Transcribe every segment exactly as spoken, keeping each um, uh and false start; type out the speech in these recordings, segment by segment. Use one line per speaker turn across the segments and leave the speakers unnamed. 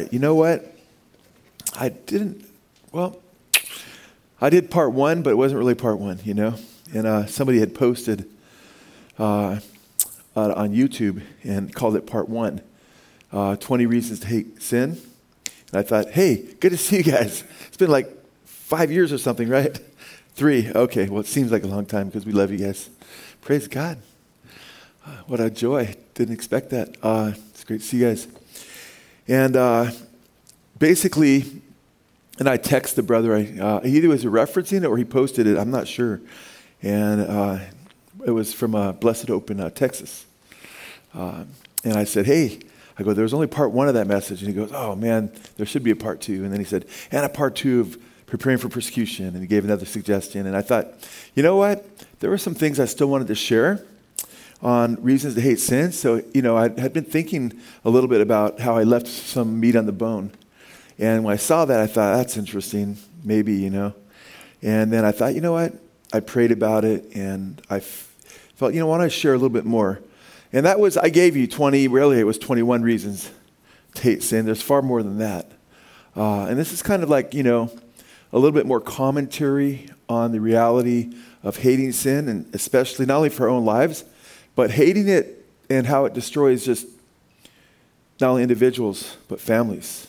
right, you know what? I didn't, well, I did part one, but it wasn't really part one, you know? And uh, somebody had posted uh, uh, on YouTube and called it part one, uh, twenty Reasons to Hate Sin. And I thought, hey, good to see you guys. It's been like five years or something, right? Three. Okay, well, it seems like a long time because we love you guys. Praise God. Uh, what a joy. Didn't expect that. Uh, it's great to see you guys. And uh, basically, and I text the brother, I, uh, he either was referencing it or he posted it, I'm not sure. And uh, it was from uh, Blessed Open, uh, Texas. Uh, and I said, hey, I go, there was only part one of that message. And he goes, oh man, there should be a part two. And then he said, and a part two of preparing for persecution. And he gave another suggestion. And I thought, you know what? There were some things I still wanted to share on reasons to hate sin. So, you know, I had been thinking a little bit about how I left some meat on the bone. And when I saw that, I thought, that's interesting, maybe, you know. And then I thought, you know what? I prayed about it, and I f- felt, you know, why don't I share a little bit more? And that was, I gave you twenty, really it was twenty-one reasons to hate sin. There's far more than that. Uh, and this is kind of like, you know, a little bit more commentary on the reality of hating sin, and especially not only for our own lives, but hating it and how it destroys just not only individuals, but families,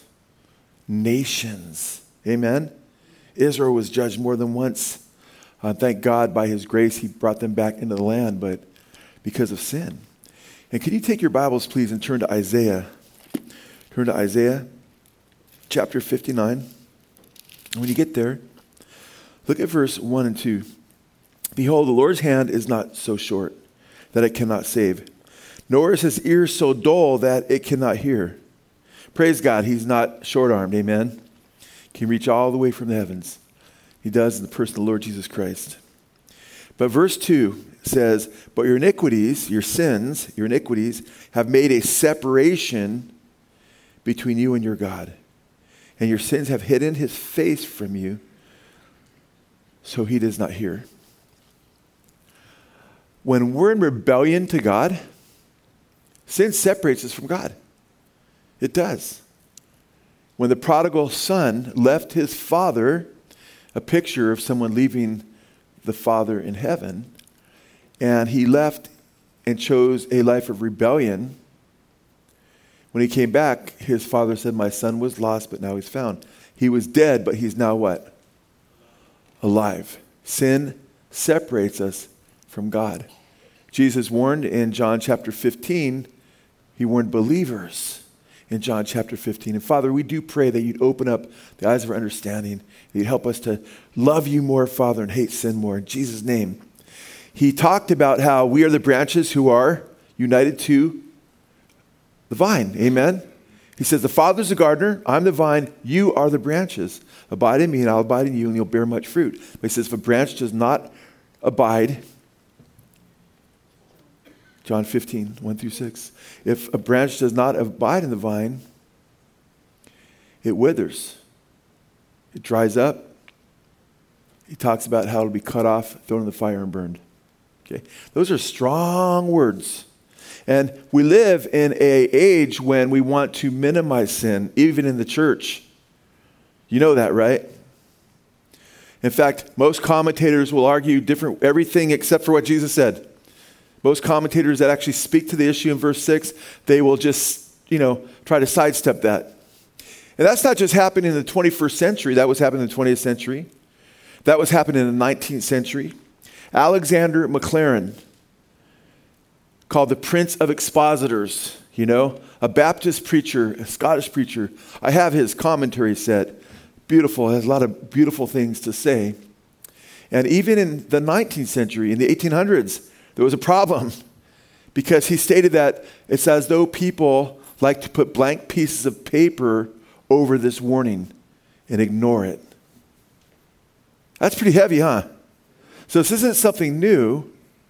nations. Amen? Israel was judged more than once. Uh, thank God by his grace he brought them back into the land, but because of sin. And can you take your Bibles, please, and turn to Isaiah. Turn to Isaiah chapter fifty-nine. And when you get there, look at verse one and two. Behold, the Lord's hand is not so short that it cannot save, nor is his ear so dull that it cannot hear. Praise God, he's not short-armed, amen? He can reach all the way from the heavens. He does in the person of the Lord Jesus Christ. But verse two says, but your iniquities, your sins, your iniquities have made a separation between you and your God. And your sins have hidden his face from you, so he does not hear. When we're in rebellion to God, sin separates us from God. It does. When the prodigal son left his father, a picture of someone leaving the Father in heaven, and he left and chose a life of rebellion. When he came back, his father said, my son was lost, but now he's found. He was dead, but he's now what? Alive. Sin separates us from God. Jesus warned in John chapter fifteen, he warned believers in John chapter fifteen. And Father, we do pray that you'd open up the eyes of our understanding. That you'd help us to love you more, Father, and hate sin more. In Jesus' name. He talked about how we are the branches who are united to the vine. Amen? He says, the Father's the gardener, I'm the vine, you are the branches. Abide in me and I'll abide in you and you'll bear much fruit. But he says, if a branch does not abide, John fifteen, one through six. If a branch does not abide in the vine, it withers. It dries up. He talks about how it'll be cut off, thrown in the fire, and burned. Okay, those are strong words. And we live in an age when we want to minimize sin, even in the church. You know that, right? In fact, most commentators will argue different everything except for what Jesus said. Most commentators that actually speak to the issue in verse six, they will just, you know, try to sidestep that. And that's not just happening in the twenty-first century. That was happening in the twentieth century. That was happening in the nineteenth century. Alexander Maclaren, called the Prince of Expositors, you know, a Baptist preacher, a Scottish preacher. I have his commentary set. Beautiful, has a lot of beautiful things to say. And even in the nineteenth century, in the eighteen hundreds, there was a problem because he stated that it's as though people like to put blank pieces of paper over this warning and ignore it. That's pretty heavy, huh? So this isn't something new.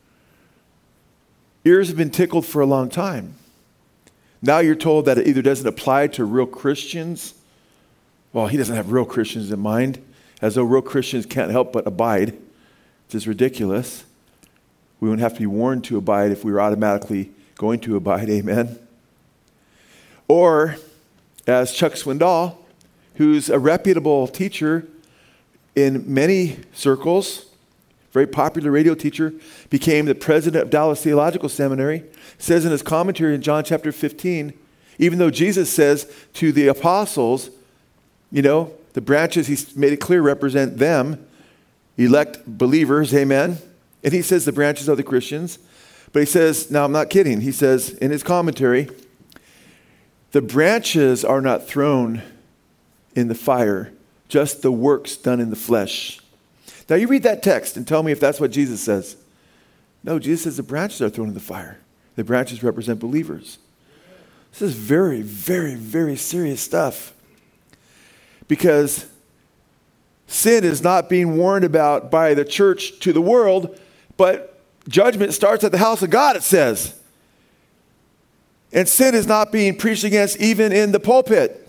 Ears have been tickled for a long time. Now you're told that it either doesn't apply to real Christians. Well, he doesn't have real Christians in mind, as though real Christians can't help but abide, which is ridiculous. We wouldn't have to be warned to abide if we were automatically going to abide, amen? Or as Chuck Swindoll, who's a reputable teacher in many circles, very popular radio teacher, became the president of Dallas Theological Seminary, says in his commentary in John chapter fifteen, even though Jesus says to the apostles, you know, the branches, he's made it clear, represent them, elect believers, amen. And he says the branches are the Christians. But he says, now I'm not kidding, he says in his commentary, the branches are not thrown in the fire, just the works done in the flesh. Now you read that text and tell me if that's what Jesus says. No, Jesus says the branches are thrown in the fire. The branches represent believers. This is very, very, very serious stuff. Because sin is not being warned about by the church to the world, but judgment starts at the house of God, it says. And sin is not being preached against even in the pulpit.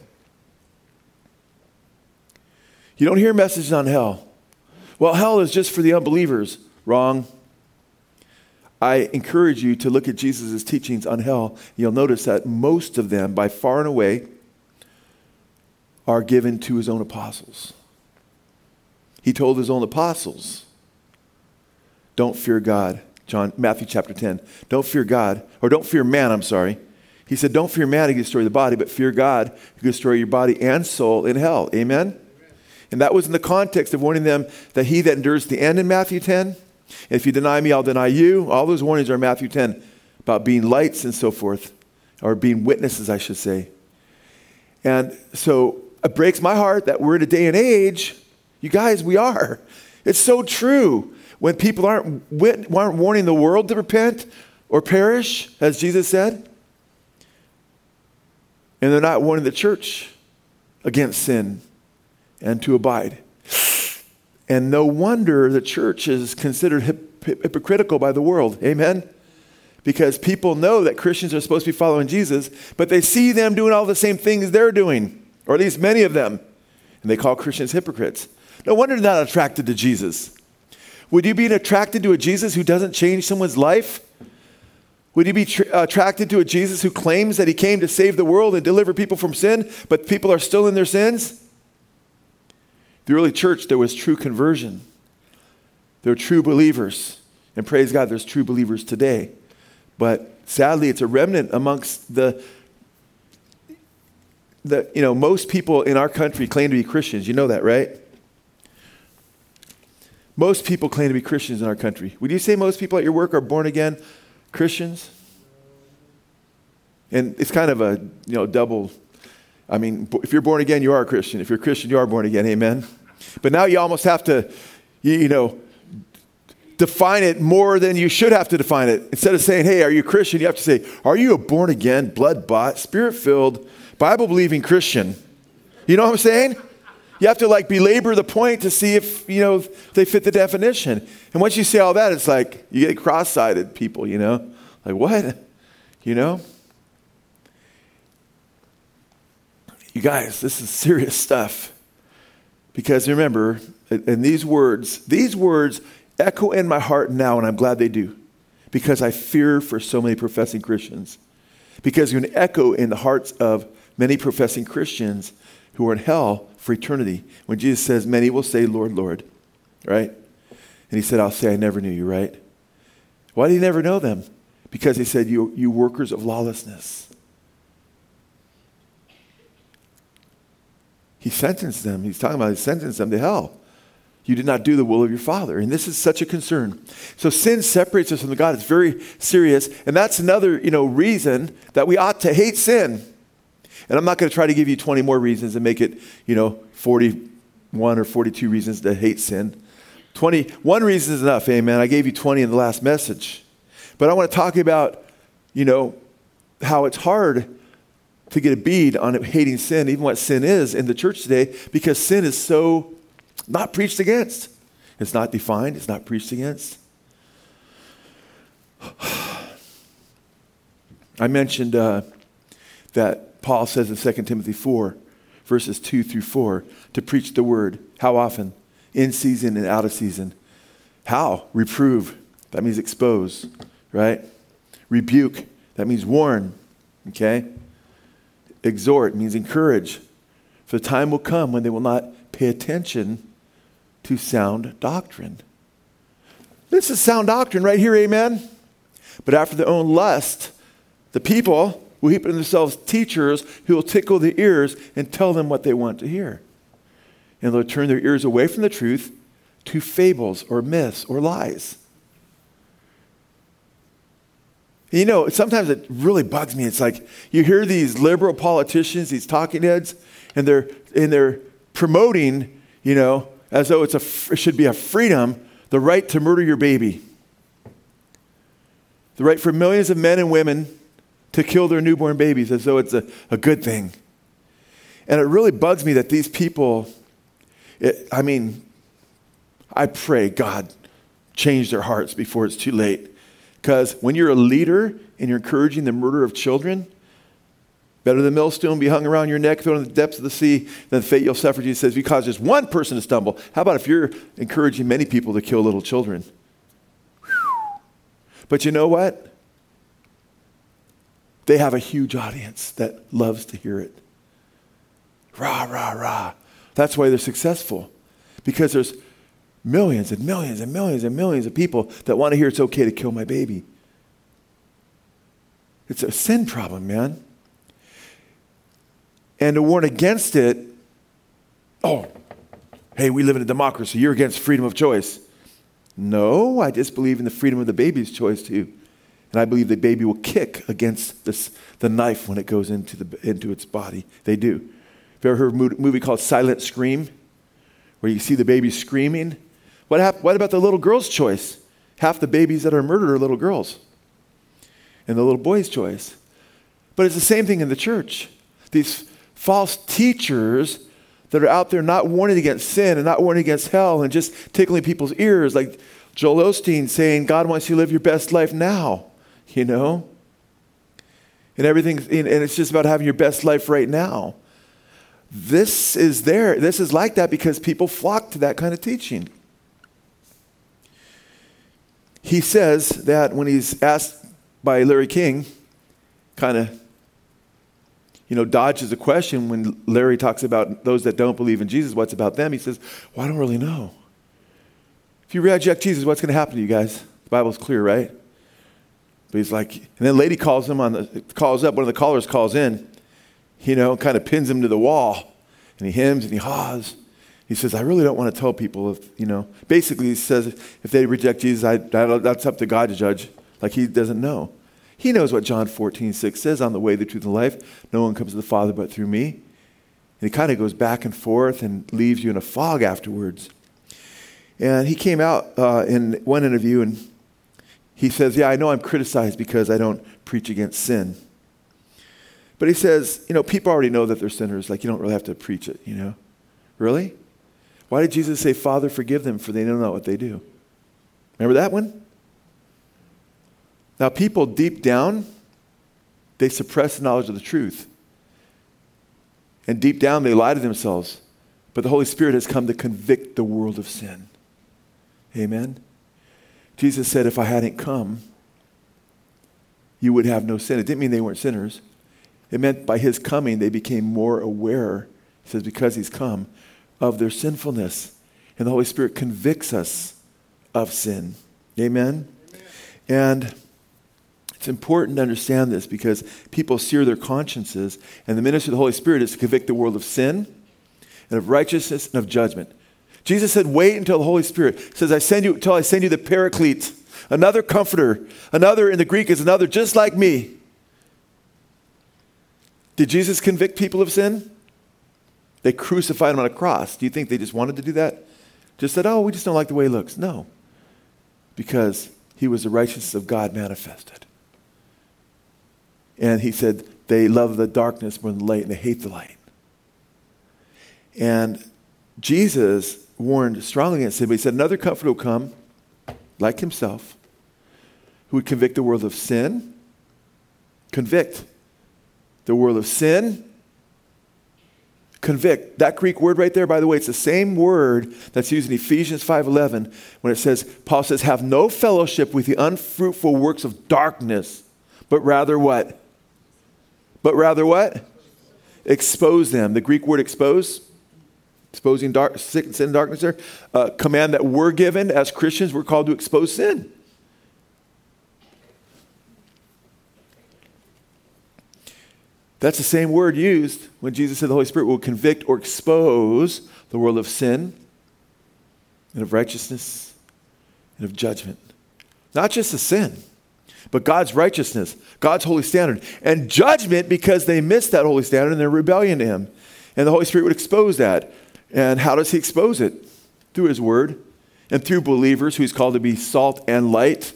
You don't hear messages on hell. Well, hell is just for the unbelievers. Wrong. I encourage you to look at Jesus' teachings on hell. You'll notice that most of them, by far and away, are given to his own apostles. He told his own apostles, don't fear God. John, Matthew chapter ten. Don't fear God, or don't fear man, I'm sorry. He said, don't fear man, he can destroy the body, but fear God, who can destroy your body and soul in hell. Amen? Amen? And that was in the context of warning them that he that endures to the end in Matthew ten, and if you deny me, I'll deny you. All those warnings are in Matthew ten about being lights and so forth, or being witnesses, I should say. And so it breaks my heart that we're in a day and age, you guys, we are. It's so true. When people aren't, aren't warning the world to repent or perish, as Jesus said, and they're not warning the church against sin and to abide. And no wonder the church is considered hip- hypocritical by the world. Amen? Because people know that Christians are supposed to be following Jesus, but they see them doing all the same things they're doing, or at least many of them. And they call Christians hypocrites. No wonder they're not attracted to Jesus. Would you be attracted to a Jesus who doesn't change someone's life? Would you be tr- attracted to a Jesus who claims that he came to save the world and deliver people from sin, but people are still in their sins? The early church, there was true conversion. There were true believers. And praise God, there's true believers today. But sadly, it's a remnant amongst the, the, you know, most people in our country claim to be Christians. You know that, right? Most people claim to be Christians in our country. Would you say most people at your work are born again Christians? And it's kind of a, you know, double. I mean, if you're born again, you are a Christian. If you're a Christian, you are born again. Amen. But now you almost have to, you, you know, define it more than you should have to define it. Instead of saying, hey, are you a Christian? You have to say, are you a born again, blood-bought, spirit-filled, Bible-believing Christian? You know what I'm saying? You have to like belabor the point to see if, you know, they fit the definition. And once you say all that, it's like you get cross-sided people, you know? Like, what? You know? You guys, this is serious stuff. Because remember, and these words, these words echo in my heart now, and I'm glad they do. Because I fear for so many professing Christians. Because you're going to echo in the hearts of many professing Christians who are in hell for eternity. When Jesus says, many will say, Lord, Lord, right? And he said, I'll say I never knew you, right? Why did he never know them? Because he said, you, you workers of lawlessness. He sentenced them. He's talking about he sentenced them to hell. You did not do the will of your Father. And this is such a concern. So sin separates us from God. It's very serious. And that's another, you know, reason that we ought to hate sin. And I'm not going to try to give you twenty more reasons and make it, you know, forty-one or forty-two reasons to hate sin. twenty-one reasons is enough, amen. I gave you twenty in the last message. But I want to talk about, you know, how it's hard to get a bead on hating sin, even what sin is in the church today, because sin is so not preached against. It's not defined. It's not preached against. I mentioned uh, that Paul says in Second Timothy four, verses two through four, to preach the word. How often? In season and out of season. How? Reprove. That means expose, right? Rebuke. That means warn, okay? exhort means encourage. For the time will come when they will not pay attention to sound doctrine. This is sound doctrine right here, amen? But after their own lust, the people will heap unto themselves teachers who will tickle the ears and tell them what they want to hear. And they'll turn their ears away from the truth to fables or myths or lies. You know, sometimes it really bugs me. It's like you hear these liberal politicians, these talking heads, and they're and they're promoting, you know, as though it's a it should be a freedom, the right to murder your baby. The right for millions of men and women to kill their newborn babies as though it's a, a good thing. And it really bugs me that these people, it, I mean, I pray God change their hearts before it's too late. Because when you're a leader and you're encouraging the murder of children, better than millstone be hung around your neck, thrown in the depths of the sea, than the fate you'll suffer. Jesus says, if you cause just one person to stumble, how about if you're encouraging many people to kill little children? Whew. But you know what? They have a huge audience that loves to hear it. Rah, rah, rah. That's why they're successful. Because there's millions and millions and millions and millions of people that want to hear it's okay to kill my baby. It's a sin problem, man. And to warn against it, oh, hey, we live in a democracy. You're against freedom of choice. No, I just believe in the freedom of the baby's choice too. And I believe the baby will kick against this, the knife when it goes into the into its body. They do. Have you ever heard of a movie called Silent Scream? Where you see the baby screaming? What, hap- what about the little girl's choice? Half the babies that are murdered are little girls. And the little boy's choice. But it's the same thing in the church. These false teachers that are out there not warning against sin and not warning against hell and just tickling people's ears, like Joel Osteen saying, God wants you to live your best life now, you know? And everything, and it's just about having your best life right now. This is there. This is like that because people flock to that kind of teaching. He says that when he's asked by Larry King, kind of, you know, dodges a question when Larry talks about those that don't believe in Jesus, what's about them? He says, well, I don't really know. If you reject Jesus, what's going to happen to you guys? The Bible's clear, right? But he's like, and then a lady calls him on the, calls up, one of the callers calls in, you know, kind of pins him to the wall. And he hems and he haws. He says, I really don't want to tell people if, you know, basically he says, if they reject Jesus, I, I, that's up to God to judge. Like he doesn't know. He knows what John fourteen six says, on the way, the truth, and the life. No one comes to the Father but through me. And he kind of goes back and forth and leaves you in a fog afterwards. And he came out uh, in one interview and he says, yeah, I know I'm criticized because I don't preach against sin. But he says, you know, people already know that they're sinners. Like, you don't really have to preach it, you know. Really? Why did Jesus say, Father, forgive them, for they don't know what they do? Remember that one? Now, people deep down, they suppress the knowledge of the truth. And deep down, they lie to themselves. But the Holy Spirit has come to convict the world of sin. Amen? Jesus said, if I hadn't come, you would have no sin. It didn't mean they weren't sinners. It meant by his coming, they became more aware, he says, because he's come, of their sinfulness. And the Holy Spirit convicts us of sin. Amen? Amen. And it's important to understand this because people sear their consciences, and the ministry of the Holy Spirit is to convict the world of sin and of righteousness and of judgment. Jesus said, wait until the Holy Spirit he says, I send you until I send you the Paraclete, another comforter. Another in the Greek is another just like me. Did Jesus convict people of sin? They crucified him on a cross. Do you think they just wanted to do that? Just said, oh, we just don't like the way he looks. No. Because he was the righteousness of God manifested. And he said, they love the darkness more than the light, and they hate the light. And Jesus warned strongly against sin, but he said, another comforter will come, like himself, who would convict the world of sin, convict the world of sin, convict. That Greek word right there, by the way, it's the same word that's used in Ephesians five eleven when it says, Paul says, have no fellowship with the unfruitful works of darkness, but rather what? But rather what? expose them. The Greek word expose, exposing dark, sin and darkness there, uh, command that we're given as Christians, we're called to expose sin. That's the same word used when Jesus said the Holy Spirit will convict or expose the world of sin and of righteousness and of judgment. Not just the sin, but God's righteousness, God's holy standard, and judgment because they missed that holy standard in their rebellion to him. And the Holy Spirit would expose that. And how does he expose it? Through his word and through believers who he's called to be salt and light.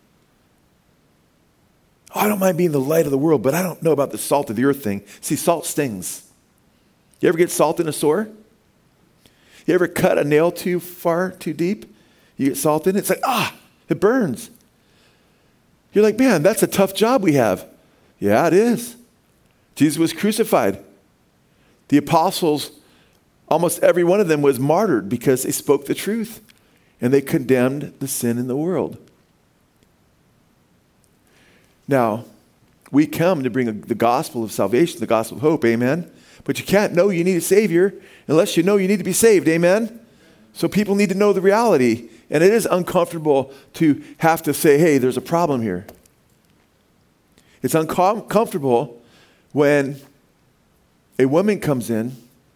Oh, I don't mind being the light of the world, but I don't know about the salt of the earth thing. See, salt stings. You ever get salt in a sore? You ever cut a nail too far, too deep? You get salt in it, it's like, ah, it burns. You're like, man, that's a tough job we have. Yeah, it is. Jesus was crucified. The apostles, almost every one of them was martyred because they spoke the truth and they condemned the sin in the world. Now, we come to bring a, the gospel of salvation, the gospel of hope, amen? But you can't know you need a Savior unless you know you need to be saved, amen? So people need to know the reality. And it is uncomfortable to have to say, hey, there's a problem here. It's uncomfortable when a woman comes in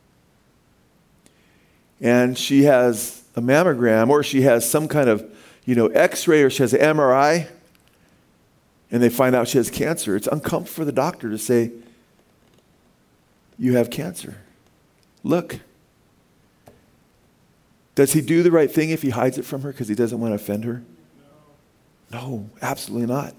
and she has a mammogram or she has some kind of, you know, x-ray or she has an M R I and they find out she has cancer. It's uncomfortable for the doctor to say, you have cancer. Look. Does he do the right thing if he hides it from her because he doesn't want to offend her? No. No, absolutely not.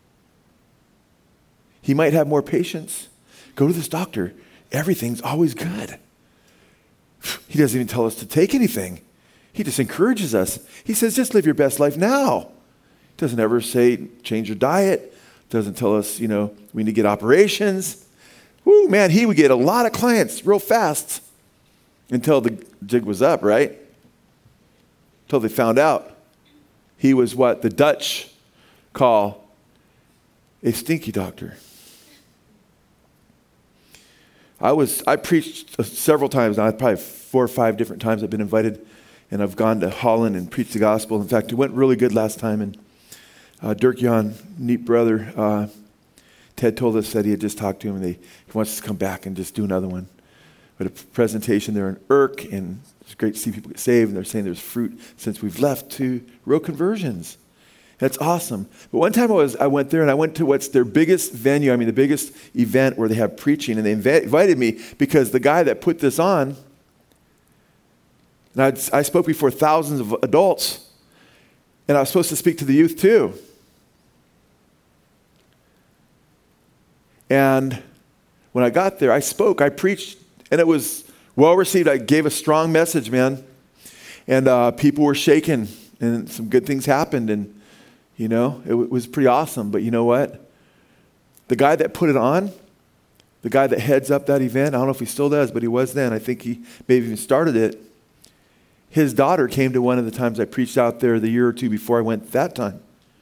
He might have more patience. Go to this doctor. Everything's always good. He doesn't even tell us to take anything. He just encourages us. He says, just live your best life now. Doesn't ever say, change your diet. Doesn't tell us, you know, we need to get operations. Woo, man, he would get a lot of clients real fast until the jig was up, right? Until they found out he was what the Dutch call a stinky doctor. I was I preached several times now, probably four or five different times I've been invited, and I've gone to Holland and preached the gospel. In fact, it went really good last time, and uh, Dirk Jan, neat brother, uh, Ted told us that he had just talked to him, and they, he wants us to come back and just do another one. But a presentation there in Urk, and it's great to see people get saved, and they're saying there's fruit since we've left to real conversions. That's awesome. But one time I was, I went there and I went to what's their biggest venue, I mean the biggest event where they have preaching, and they inv- invited me because the guy that put this on, and I'd, I spoke before thousands of adults, and I was supposed to speak to the youth too. And when I got there, I spoke, I preached, and it was well received. I gave a strong message, man. And uh, people were shaken, and some good things happened, and you know, it w- was pretty awesome. But you know what? The guy that put it on, the guy that heads up that event, I don't know if he still does, but he was then. I think he maybe even started it. His daughter came to one of the times I preached out there the year or two before I went that time.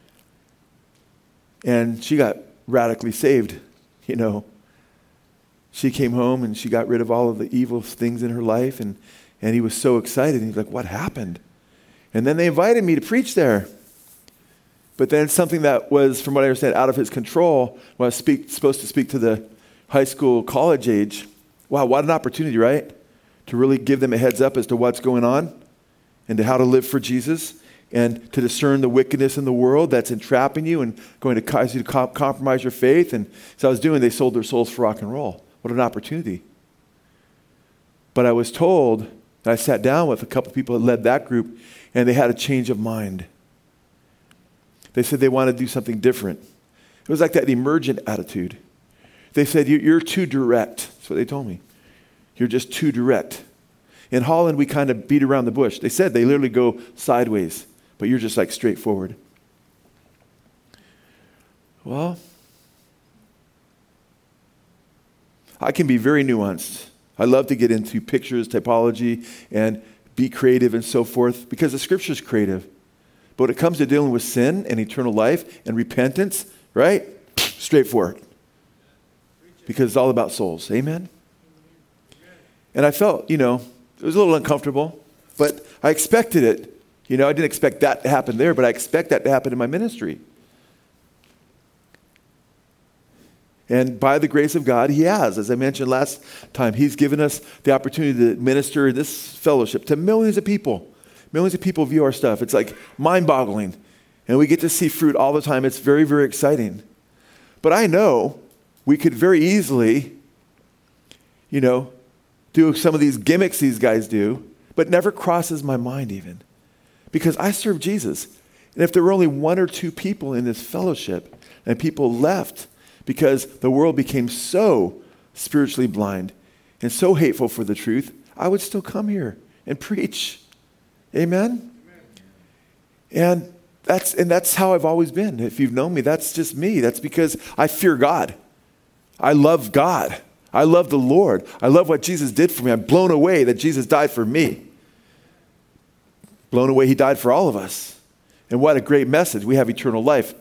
And she got radically saved, you know. She came home and she got rid of all of the evil things in her life. And, and he was so excited. He was like, what happened? And then they invited me to preach there. But then something that was, from what I understand, out of his control, when I was speak, supposed to speak to the high school, college age. Wow, what an opportunity, right? To really give them a heads up as to what's going on and to how to live for Jesus and to discern the wickedness in the world that's entrapping you and going to cause you to comp- compromise your faith. And so I was doing, they sold their souls for rock and roll. What an opportunity. But I was told, and I sat down with a couple of people that led that group, and they had a change of mind. They said they wanted to do something different. It was like that emergent attitude. They said, you're too direct. That's what they told me. You're just too direct. In Holland, we kind of beat around the bush. They said they literally go sideways, but you're just like straightforward. Well, I can be very nuanced. I love to get into pictures, typology, and be creative and so forth because the scripture is creative. But when it comes to dealing with sin and eternal life and repentance, right? Straightforward. Because it's all about souls. Amen? And I felt, you know, it was a little uncomfortable, but I expected it. You know, I didn't expect that to happen there, but I expect that to happen in my ministry. And by the grace of God, he has. As I mentioned last time, he's given us the opportunity to minister this fellowship to millions of people. Millions of people view our stuff. It's like mind-boggling. And we get to see fruit all the time. It's very, very exciting. But I know we could very easily, you know, do some of these gimmicks these guys do, but never crosses my mind even. Because I serve Jesus. And if there were only one or two people in this fellowship and people left because the world became so spiritually blind and so hateful for the truth, I would still come here and preach. Amen? Amen. And that's and that's how I've always been. If you've known me, that's just me. That's because I fear God. I love God. I love the Lord. I love what Jesus did for me. I'm blown away that Jesus died for me. Blown away he died for all of us. And what a great message. We have eternal life.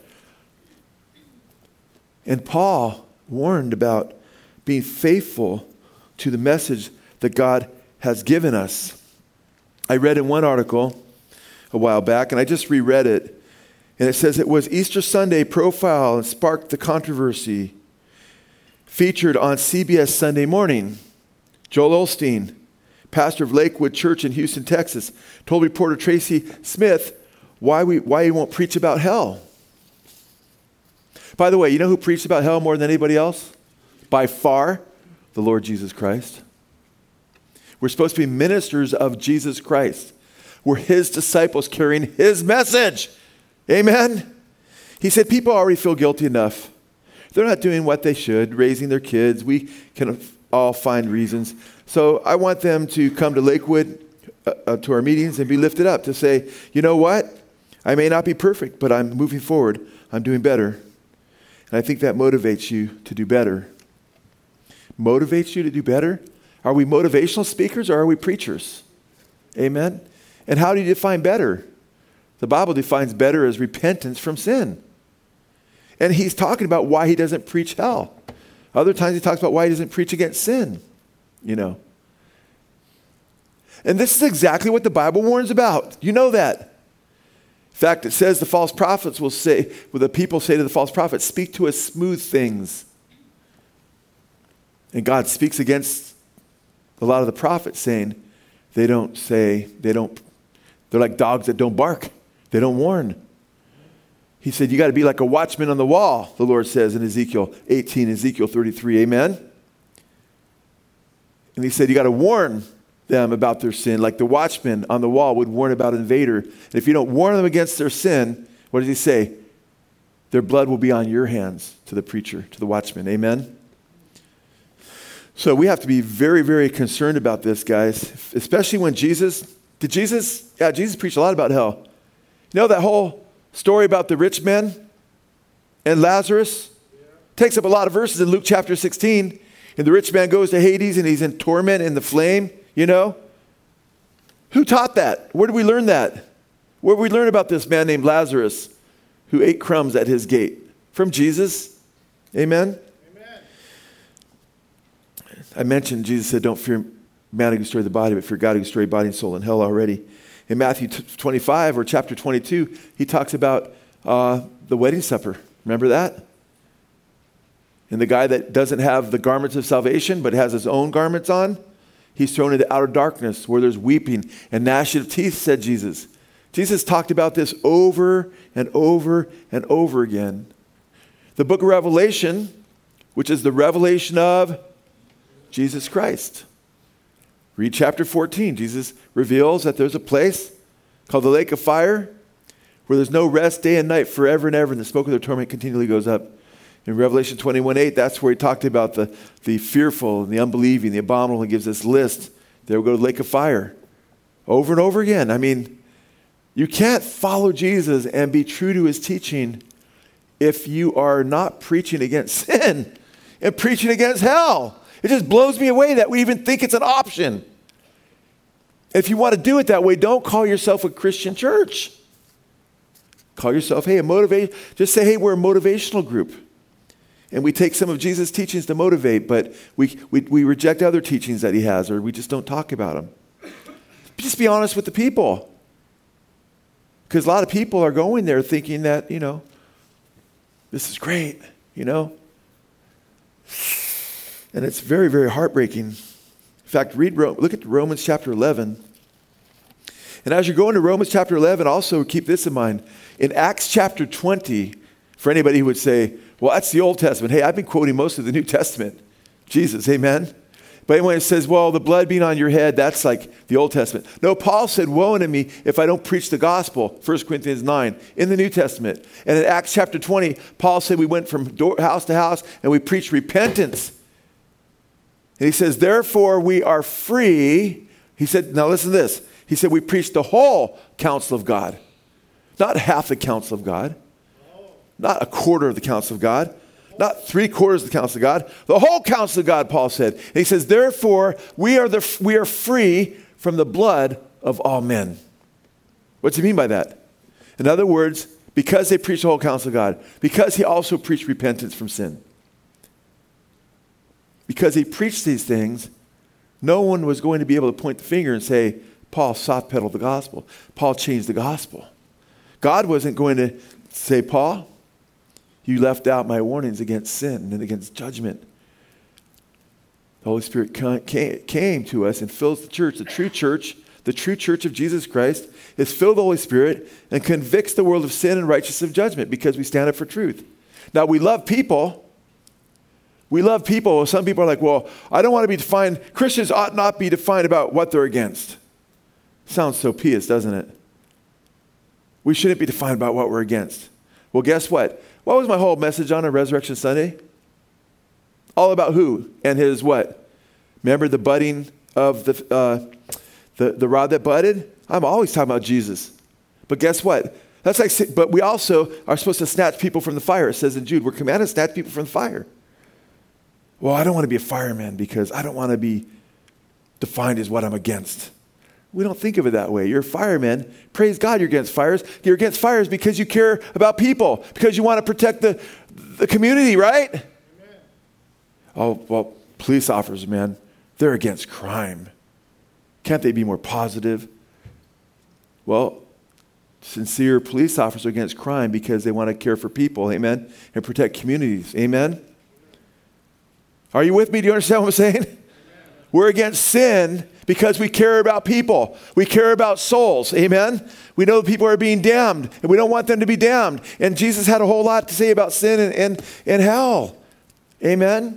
And Paul warned about being faithful to the message that God has given us. I read in one article a while back, and I just reread it. And it says it was Easter Sunday profile and sparked the controversy. Featured on C B S Sunday Morning, Joel Osteen, pastor of Lakewood Church in Houston, Texas, told reporter Tracy Smith why we why he won't preach about hell. By the way, you know who preached about hell more than anybody else? By far, the Lord Jesus Christ. We're supposed to be ministers of Jesus Christ. We're his disciples carrying his message. Amen? He said people already feel guilty enough. They're not doing what they should, raising their kids. We can all find reasons. So I want them to come to Lakewood, uh, uh, to our meetings, and be lifted up to say, you know what? I may not be perfect, but I'm moving forward. I'm doing better. And I think that motivates you to do better. Motivates you to do better? Are we motivational speakers or are we preachers? Amen? And how do you define better? The Bible defines better as repentance from sin. And he's talking about why he doesn't preach hell. Other times he talks about why he doesn't preach against sin, you know. And this is exactly what the Bible warns about. You know that. In fact, it says the false prophets will say, well, the people say to the false prophets, speak to us smooth things. And God speaks against a lot of the prophets saying they don't say, they don't, they're like dogs that don't bark. They don't warn. He said, you got to be like a watchman on the wall, the Lord says in Ezekiel eighteen, Ezekiel thirty-three, amen? And he said, you got to warn them about their sin, like the watchman on the wall would warn about an invader. And if you don't warn them against their sin, what does he say? Their blood will be on your hands, to the preacher, to the watchman, amen? So we have to be very, very concerned about this, guys, especially when Jesus, did Jesus, yeah, Jesus preached a lot about hell. You know that whole story about the rich man and Lazarus? Yeah. Takes up a lot of verses in Luke chapter sixteen. And the rich man goes to Hades and he's in torment in the flame, you know? Who taught that? Where did we learn that? Where did we learn about this man named Lazarus who ate crumbs at his gate? From Jesus. Amen? Amen. I mentioned Jesus said, don't fear man who can destroy the body, but fear God who can destroy body and soul in hell already. In Matthew twenty-five or chapter twenty-two, he talks about uh, the wedding supper. Remember that? And the guy that doesn't have the garments of salvation but has his own garments on, he's thrown into outer darkness where there's weeping and gnashing of teeth, said Jesus. Jesus talked about this over and over and over again. The book of Revelation, which is the revelation of Jesus Christ. Read chapter fourteen. Jesus reveals that there's a place called the lake of fire where there's no rest day and night forever and ever, and the smoke of their torment continually goes up. In Revelation twenty-one eight, that's where he talked about the, the fearful and the unbelieving, the abominable. He gives this list. They will go to the lake of fire over and over again. I mean, you can't follow Jesus and be true to his teaching if you are not preaching against sin and preaching against hell. It just blows me away that we even think it's an option. If you want to do it that way, don't call yourself a Christian church. Call yourself, hey, a motivate. Just say, hey, we're a motivational group. And we take some of Jesus' teachings to motivate, but we, we, we reject other teachings that he has, or we just don't talk about them. Just be honest with the people. Because a lot of people are going there thinking that, you know, this is great, you know. And it's very, very heartbreaking. In fact, read look at Romans chapter eleven. And as you're going to Romans chapter eleven, also keep this in mind. In Acts chapter twenty, for anybody who would say, well, that's the Old Testament. Hey, I've been quoting most of the New Testament. Jesus, amen? But when it says, well, the blood being on your head, that's like the Old Testament. No, Paul said, woe unto me if I don't preach the gospel, First Corinthians nine, in the New Testament. And in Acts chapter twenty, Paul said we went from door, house to house and we preached repentance. And he says, therefore we are free. He said, now listen to this. He said, we preach the whole counsel of God. Not half the counsel of God. Not a quarter of the counsel of God. Not three quarters of the counsel of God. The whole counsel of God, Paul said. And he says, therefore, we are, the, we are free from the blood of all men. What's he mean by that? In other words, because they preached the whole counsel of God, because he also preached repentance from sin. Because he preached these things, no one was going to be able to point the finger and say, Paul soft-pedaled the gospel. Paul changed the gospel. God wasn't going to say, Paul, you left out my warnings against sin and against judgment. The Holy Spirit came to us and fills the church. The true church, the true church of Jesus Christ, is filled with the Holy Spirit and convicts the world of sin and righteousness of judgment because we stand up for truth. Now, we love people. We love people. Some people are like, well, I don't want to be defined. Christians ought not be defined about what they're against. Sounds so pious, doesn't it? We shouldn't be defined about what we're against. Well, guess what? What was my whole message on a Resurrection Sunday? All about who and his what? Remember the budding of the, uh, the, the rod that budded? I'm always talking about Jesus. But guess what? That's like, but we also are supposed to snatch people from the fire. It says in Jude, we're commanded to snatch people from the fire. Well, I don't want to be a fireman because I don't want to be defined as what I'm against. We don't think of it that way. You're a fireman. Praise God you're against fires. You're against fires because you care about people, because you want to protect the, the community, right? Amen. Oh, well, police officers, man, they're against crime. Can't they be more positive? Well, sincere police officers are against crime because they want to care for people, amen, and protect communities, amen? Are you with me? Do you understand what I'm saying? Amen. We're against sin because we care about people. We care about souls. Amen? We know people are being damned, and we don't want them to be damned. And Jesus had a whole lot to say about sin and, and, and hell. Amen?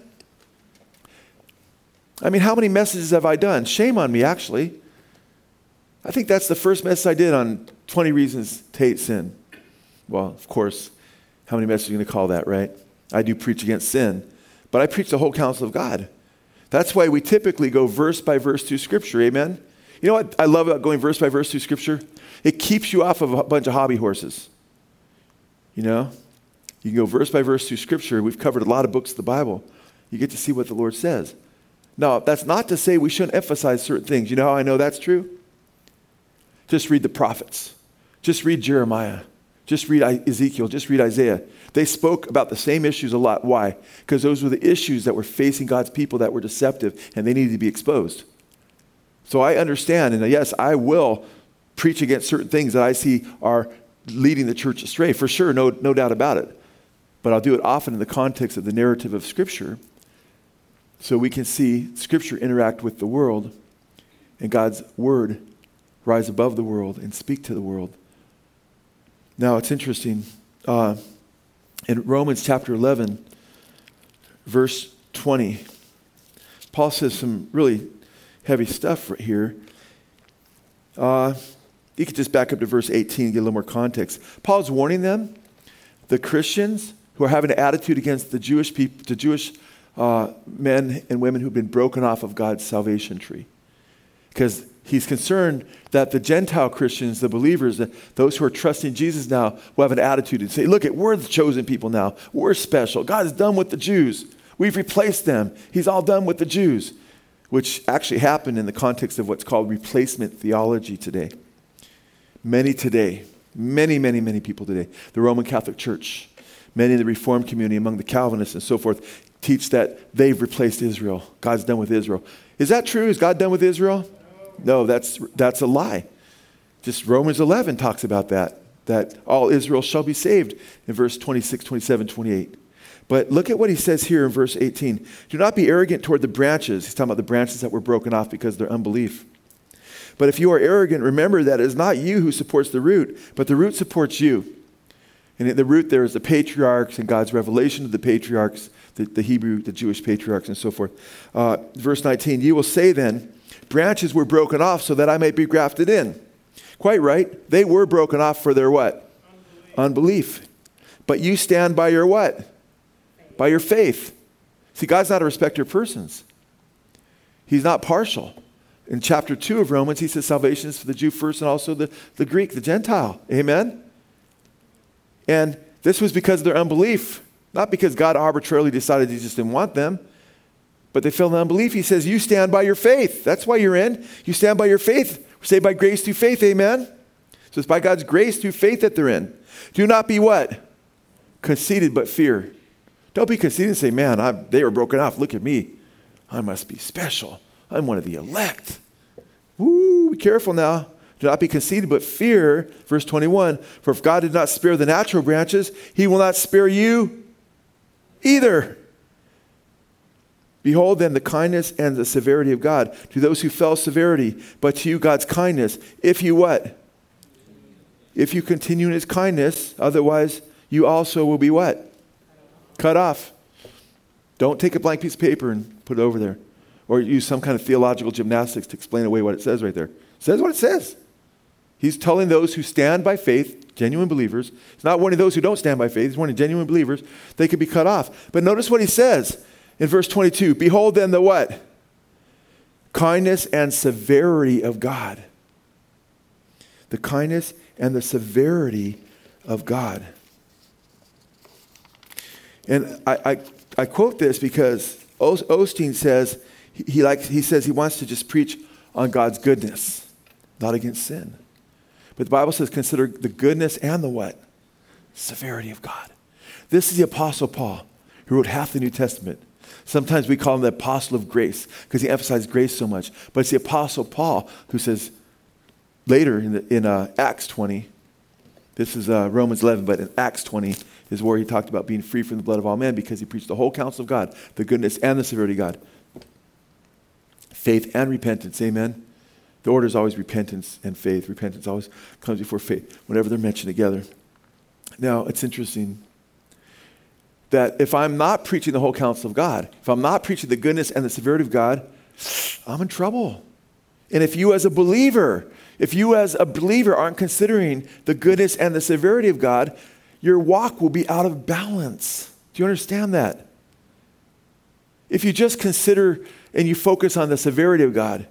I mean, how many messages have I done? Shame on me, actually. I think that's the first message I did on twenty reasons to hate sin. Well, of course, how many messages are you going to call that, right? I do preach against sin. But I preach the whole counsel of God. That's why we typically go verse by verse through Scripture, amen? You know what I love about going verse by verse through Scripture? It keeps you off of a bunch of hobby horses. You know? You can go verse by verse through Scripture. We've covered a lot of books of the Bible. You get to see what the Lord says. Now, that's not to say we shouldn't emphasize certain things. You know how I know that's true? Just read the prophets. Just read Jeremiah. Just read Ezekiel. Just read Isaiah. They spoke about the same issues a lot. Why? Because those were the issues that were facing God's people that were deceptive, and they needed to be exposed. So I understand, and yes, I will preach against certain things that I see are leading the church astray, for sure, no, no doubt about it. But I'll do it often in the context of the narrative of Scripture, so we can see Scripture interact with the world, and God's Word rise above the world and speak to the world. Now, it's interesting. Uh, in Romans chapter eleven, verse twenty, Paul says some really heavy stuff right here. Uh, you could just back up to verse eighteen and get a little more context. Paul's warning them, the Christians who are having an attitude against the Jewish people, the Jewish uh, men and women who've been broken off of God's salvation tree. Because he's concerned that the Gentile Christians, the believers, those who are trusting Jesus now, will have an attitude and say, look, we're the chosen people now. We're special. God is done with the Jews. We've replaced them. He's all done with the Jews, which actually happened in the context of what's called replacement theology today. Many today, many, many, many people today, the Roman Catholic Church, Many in the Reformed community, among the Calvinists and so forth, teach that they've replaced Israel. God's done with Israel. Is that true? Is God done with Israel? No, that's that's a lie. Just Romans eleven talks about that, that all Israel shall be saved in verse twenty-six, twenty-seven, twenty-eight. But look at what he says here in verse eighteen. Do not be arrogant toward the branches. He's talking about the branches that were broken off because of their unbelief. But if you are arrogant, remember that it is not you who supports the root, but the root supports you. And the root there is the patriarchs and God's revelation to the patriarchs, the, the Hebrew, the Jewish patriarchs and so forth. Uh, verse nineteen, you will say then, branches were broken off so that I might be grafted in. Quite right. They were broken off for their what? Unbelief. Unbelief. But you stand by your what? Faith. By your faith. See, God's not a respecter of persons. He's not partial. In chapter two of Romans, he says salvation is for the Jew first and also the, the Greek, the Gentile. Amen? And this was because of their unbelief. Not because God arbitrarily decided he just didn't want them. But they fell in unbelief. He says, you stand by your faith. That's why you're in. You stand by your faith. We're saved by grace through faith. Amen? So it's by God's grace through faith that they're in. Do not be what? Conceited, but fear. Don't be conceited and say, man, I, they were broken off. Look at me. I must be special. I'm one of the elect. Woo, be careful now. Do not be conceited, but fear. Verse twenty-one, for if God did not spare the natural branches, he will not spare you either. Behold then the kindness and the severity of God. To those who fell severity, but to you God's kindness. If you what? If you continue in his kindness, otherwise you also will be what? Cut off. Don't take a blank piece of paper and put it over there. Or use some kind of theological gymnastics to explain away what it says right there. It says what it says. He's telling those who stand by faith, genuine believers. He's not warning those who don't stand by faith. He's warning genuine believers. They could be cut off. But notice what he says in verse twenty-two. Behold then the what? Kindness and severity of God. The kindness and the severity of God. And I, I, I quote this because Osteen says, he, he, likes, he says he wants to just preach on God's goodness, not against sin. But the Bible says consider the goodness and the what? Severity of God. This is the Apostle Paul, who wrote half the New Testament. Sometimes we call him the Apostle of Grace because he emphasized grace so much. But it's the Apostle Paul who says later in, the, in uh, Acts twenty, this is uh, Romans eleven, but in Acts twenty is where he talked about being free from the blood of all men because he preached the whole counsel of God, the goodness and the severity of God. Faith and repentance, amen? The order is always repentance and faith. Repentance always comes before faith whenever they're mentioned together. Now, it's interesting that if I'm not preaching the whole counsel of God, if I'm not preaching the goodness and the severity of God, I'm in trouble. And if you as a believer, if you as a believer aren't considering the goodness and the severity of God, your walk will be out of balance. Do you understand that? If you just consider and you focus on the severity of God,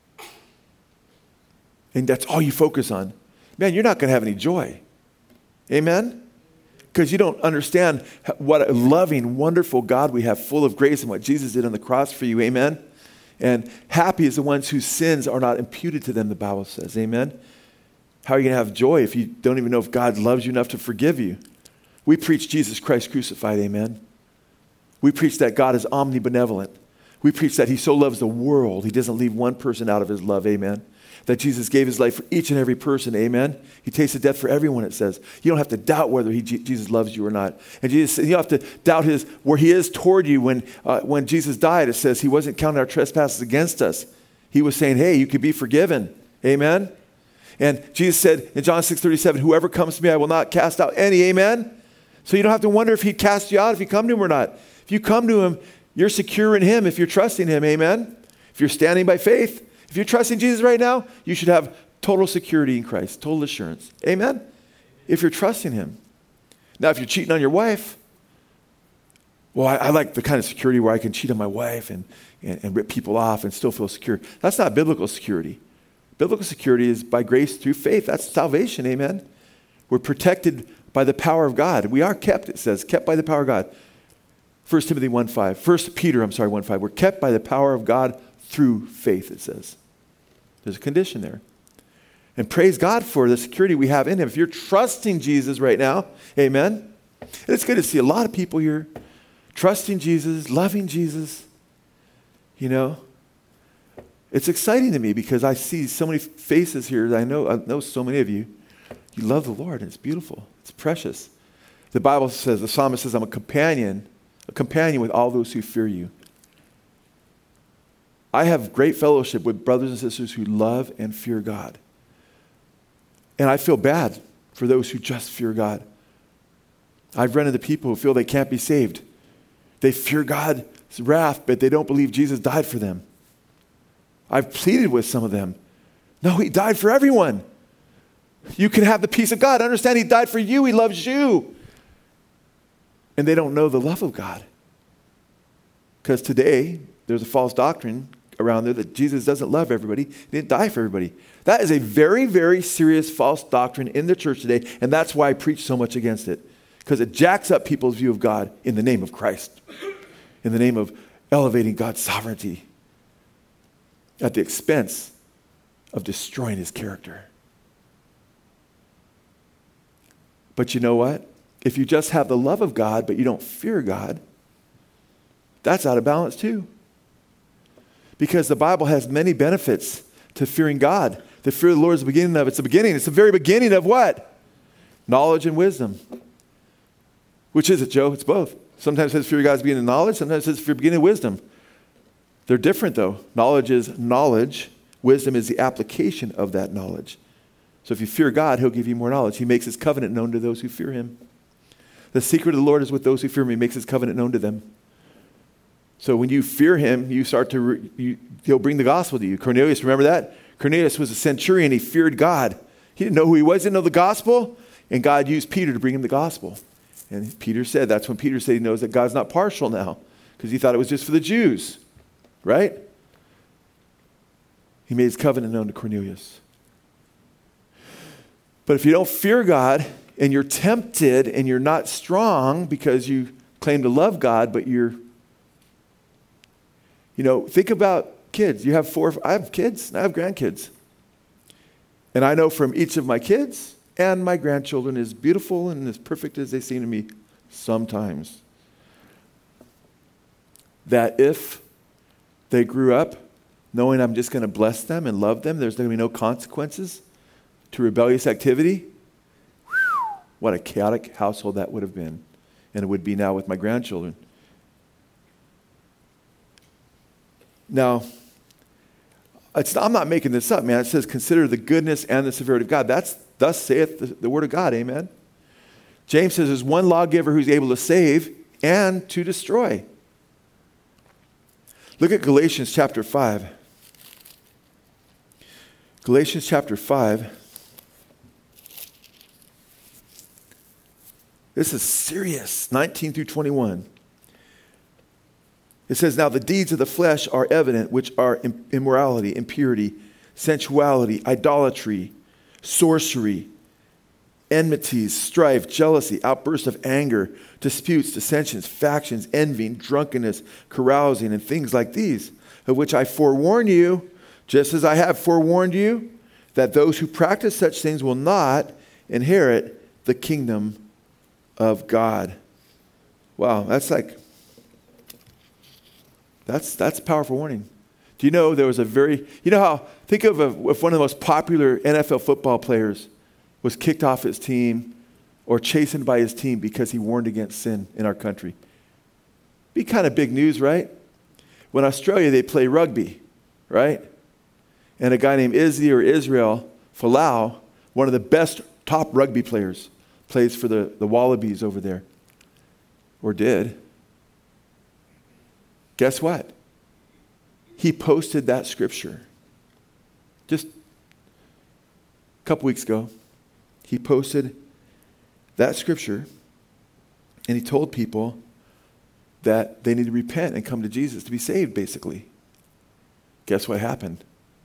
and that's all you focus on, man, you're not going to have any joy. Amen? Because you don't understand what a loving, wonderful God we have, full of grace, and what Jesus did on the cross for you. Amen? And happy is the ones whose sins are not imputed to them, the Bible says. Amen? How are you going to have joy if you don't even know if God loves you enough to forgive you? We preach Jesus Christ crucified. Amen? We preach that God is omnibenevolent. We preach that he so loves the world, he doesn't leave one person out of his love. Amen? That Jesus gave his life for each and every person. Amen? He tasted death for everyone, it says. You don't have to doubt whether he, Jesus loves you or not. And Jesus, you don't have to doubt his where he is toward you. When, uh, when Jesus died, it says he wasn't counting our trespasses against us. He was saying, hey, you could be forgiven. Amen? And Jesus said in John six thirty-seven, whoever comes to me, I will not cast out any. Amen? So you don't have to wonder if he'd cast you out if you come to him or not. If you come to him, you're secure in him if you're trusting him. Amen? If you're standing by faith, if you're trusting Jesus right now, you should have total security in Christ, total assurance. Amen? If you're trusting him. Now, if you're cheating on your wife, well, I, I like the kind of security where I can cheat on my wife and, and, and rip people off and still feel secure. That's not biblical security. Biblical security is by grace through faith. That's salvation. Amen? We're protected by the power of God. We are kept, it says, kept by the power of God. First Timothy one five. First Peter, I'm sorry, one five. We're kept by the power of God through faith, it says. There's a condition there. And praise God for the security we have in him. If you're trusting Jesus right now, amen, And it's good to see a lot of people here trusting Jesus, loving Jesus. You know, it's exciting to me because I see so many faces here that I know, I know so many of you. You love the Lord, and it's beautiful. It's precious. The Bible says, the psalmist says, I'm a companion, a companion with all those who fear you. I have great fellowship with brothers and sisters who love and fear God. And I feel bad for those who just fear God. I've run into people who feel they can't be saved. They fear God's wrath, but they don't believe Jesus died for them. I've pleaded with some of them. No, he died for everyone. You can have the peace of God. Understand he died for you. He loves you. And they don't know the love of God. Because today, there's a false doctrine around there that Jesus doesn't love everybody. He didn't die for everybody. That is a very, very serious false doctrine in the church today, and that's why I preach so much against it. Because it jacks up people's view of God in the name of Christ, in the name of elevating God's sovereignty at the expense of destroying his character. But you know what? If you just have the love of God, but you don't fear God, that's out of balance too. Because the Bible has many benefits to fearing God. The fear of the Lord is the beginning of, it's the beginning. It's the very beginning of what? Knowledge and wisdom. Which is it, Joe? It's both. Sometimes it says fear of God is the beginning of knowledge. Sometimes it says fear of the beginning of wisdom. They're different though. Knowledge is knowledge. Wisdom is the application of that knowledge. So if you fear God, he'll give you more knowledge. He makes his covenant known to those who fear him. The secret of the Lord is with those who fear him. He makes his covenant known to them. So when you fear him, you start to, re, you, he'll bring the gospel to you. Cornelius, remember that? Cornelius was a centurion. He feared God. He didn't know who he was, didn't know the gospel. And God used Peter to bring him the gospel. And Peter said, that's when Peter said he knows that God's not partial now. Because he thought it was just for the Jews. Right? He made his covenant known to Cornelius. But if you don't fear God and you're tempted and you're not strong because you claim to love God, but you're, you know, think about kids. You have four, I have kids, and I have grandkids. And I know from each of my kids and my grandchildren, as beautiful and as perfect as they seem to me sometimes, that if they grew up knowing I'm just going to bless them and love them, there's going to be no consequences to rebellious activity, whew, what a chaotic household that would have been. And it would be now with my grandchildren. Now, it's not, I'm not making this up, man. It says, consider the goodness and the severity of God. That's, thus saith the, the word of God, amen? James says there's one lawgiver who's able to save and to destroy. Look at Galatians chapter five. Galatians chapter five. This is serious, nineteen through twenty-one. It says, now the deeds of the flesh are evident, which are immorality, impurity, sensuality, idolatry, sorcery, enmities, strife, jealousy, outbursts of anger, disputes, dissensions, factions, envying, drunkenness, carousing, and things like these, of which I forewarn you, just as I have forewarned you, that those who practice such things will not inherit the kingdom of God. Wow, that's like, that's that's a powerful warning. Do you know there was a very, you know how, think of a, if one of the most popular N F L football players was kicked off his team or chastened by his team because he warned against sin in our country. Be kind of big news, right? When Australia, they play rugby, right? And a guy named Izzy or Israel Folau, one of the best top rugby players, plays for the, the Wallabies over there, or did. Guess what? He posted that scripture just a couple weeks ago. He posted that scripture, and he told people that they need to repent and come to Jesus to be saved, basically. Guess what happened?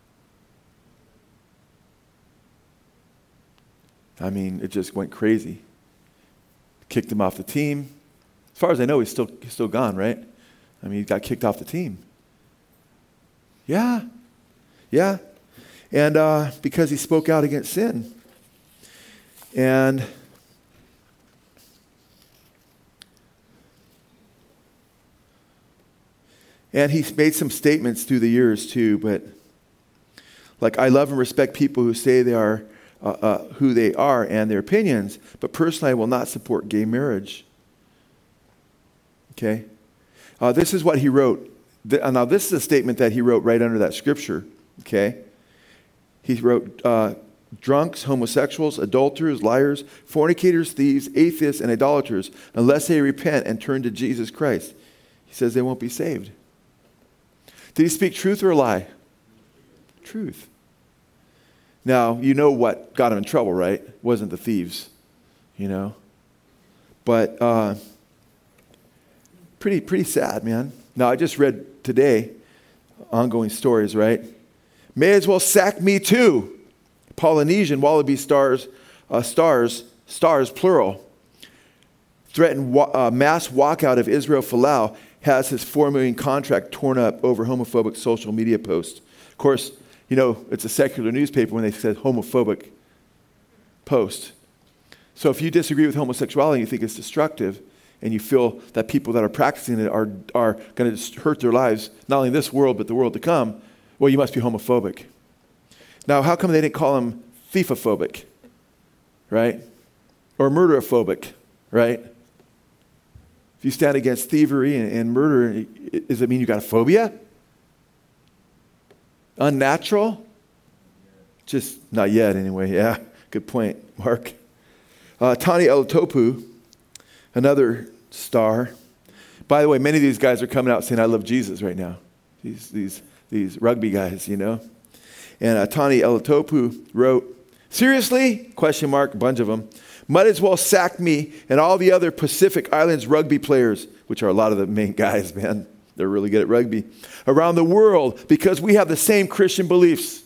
I mean, it just went crazy. Kicked him off the team. As far as I know, he's still he's still gone, right? I mean, he got kicked off the team. Yeah. Yeah. And uh, because he spoke out against sin. And And he's made some statements through the years too, but like, I love and respect people who say they are uh, uh, who they are and their opinions, but personally I will not support gay marriage. Okay? Uh, this is what he wrote. The, now this is a statement that he wrote right under that scripture. Okay? He wrote, uh, drunks, homosexuals, adulterers, liars, fornicators, thieves, atheists, and idolaters, unless they repent and turn to Jesus Christ, he says they won't be saved. Did he speak truth or a lie? Truth. Now, you know what got him in trouble, right? It wasn't the thieves, you know. But uh, pretty, pretty sad, man. Now, I just read today, ongoing stories, right? May as well sack me too. Polynesian wallaby stars, uh, stars, stars plural, threatened wa- uh, mass walkout of Israel Folau, has his four million dollars contract torn up over homophobic social media posts. Of course, you know, it's a secular newspaper when they said homophobic post. So if you disagree with homosexuality and you think it's destructive, and you feel that people that are practicing it are, are going to hurt their lives, not only in this world, but the world to come, well, you must be homophobic. Now, how come they didn't call him thiefophobic, right? Or murderophobic, right? If you stand against thievery and, and murder, does it mean you got a phobia? Unnatural? Just not yet, anyway. Yeah, good point, Mark. Uh, Tani Elatopu, another star. By the way, many of these guys are coming out saying, I love Jesus right now. These these these rugby guys, you know. And uh, Tani Elatopu wrote, seriously? Question mark, a bunch of them. Might as well sack me and all the other Pacific Islands rugby players, which are a lot of the main guys, man. They're really good at rugby, around the world because we have the same Christian beliefs.